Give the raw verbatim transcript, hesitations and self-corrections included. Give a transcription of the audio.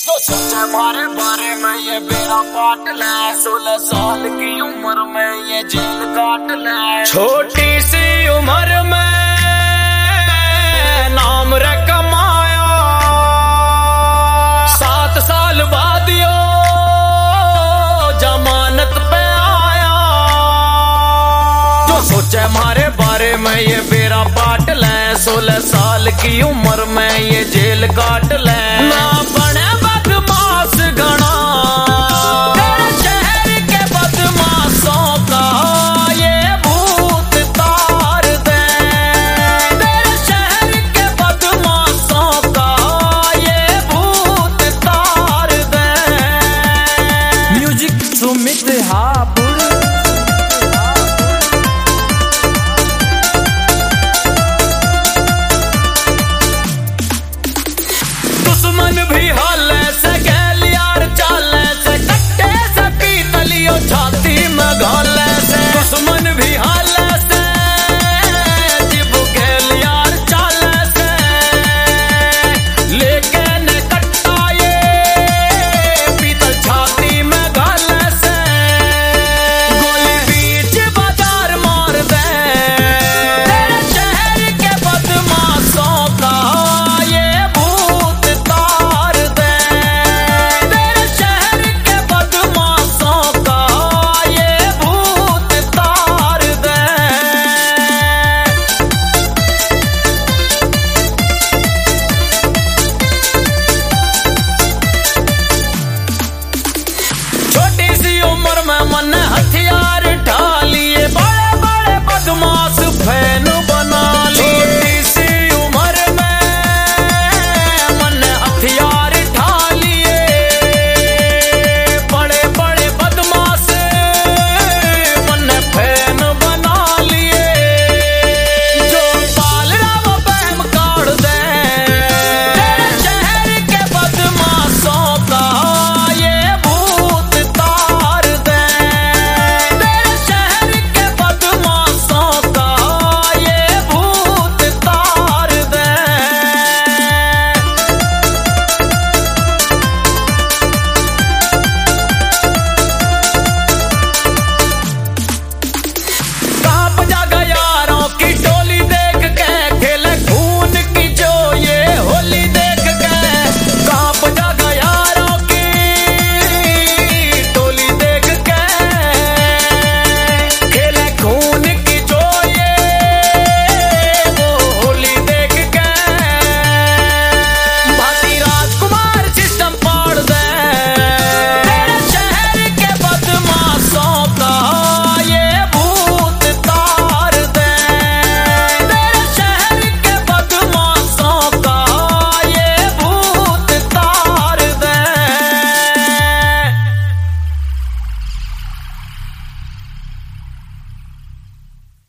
जो सोचे मारे बारे में ये बेड़ा पाट ले, सोलह साल की उम्र में ये जेल काट ले। छोटी सी उम्र में नाम रे कमाया, सात साल बाद यो जमानत पे आया। जो सोचे मारे बारे में ये बेड़ा पाट ले, सोलह साल की उम्र में ये जेल काट ले। ना बने बदमाश घना तेरे शहर के बदमाशों का ये भूत तार दे, तेरे शहर के बदमाशों का ये भूत तार दे। म्यूजिक सुमित हापुड़। दुश्मन भी हाल से